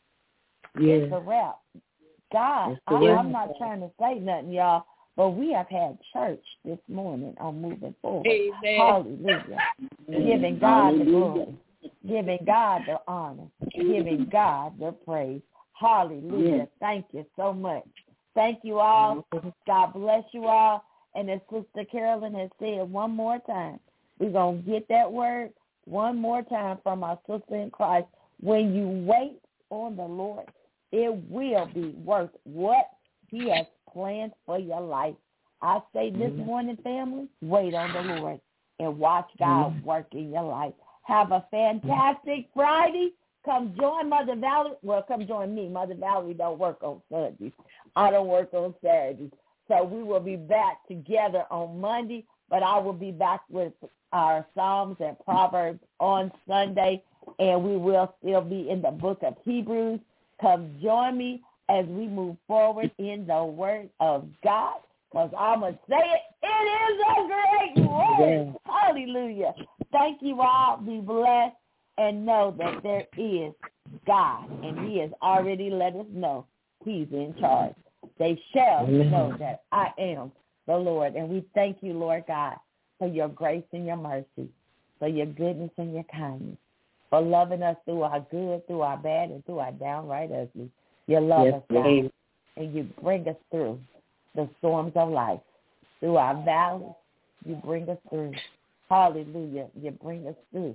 Speaker 1: it's a wrap. God, I'm not trying to say nothing, y'all, but we have had church this morning on Moving Forward. Amen. Hallelujah. Giving God the glory, giving God the honor, giving God the praise. Hallelujah. Thank you so much. Thank you all. God bless you all. And as Sister Carolyn has said one more time, we're going to get that word one more time from our sister in Christ. When you wait on the Lord, it will be worth what he has planned for your life. I say this morning, family, wait on the Lord and watch God work in your life. Have a fantastic Friday. Come join Mother Valerie. Well, come join me. Mother Valerie don't work on Sundays. I don't work on Saturdays. So we will be back together on Monday, but I will be back with our Psalms and Proverbs on Sunday, and we will still be in the book of Hebrews. Come join me as we move forward in the word of God, because I'm going to say it. It is a great word. Hallelujah. Thank you all. Be blessed. And know that there is God, and he has already let us know he's in charge. They shall know that I am the Lord. And we thank you, Lord God, for your grace and your mercy, for your goodness and your kindness, for loving us through our good, through our bad, and through our downright ugly. You love us, God, and you bring us through the storms of life. Through our valleys, you bring us through. Hallelujah. You bring us through.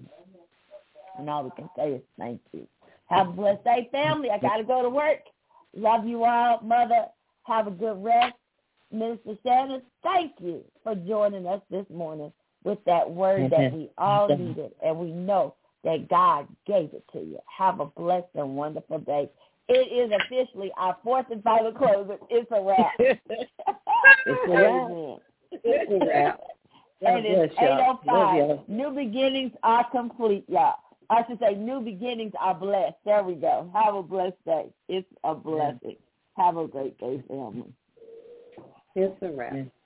Speaker 1: And all we can say is thank you. Have a blessed day, family. I got to go to work. Love you all. Mother, have a good rest. Minister Shannon, thank you for joining us this morning with that word that we all needed. And we know that God gave it to you. Have a blessed and wonderful day. It is officially our fourth and final closing. It's a wrap.
Speaker 4: It's a wrap.
Speaker 1: Amen.
Speaker 3: It's a wrap.
Speaker 1: And it's 8:05. New beginnings are complete, y'all. I should say new beginnings are blessed. There we go. Have a blessed day. It's a blessing. Have a great day, family.
Speaker 3: It's a wrap.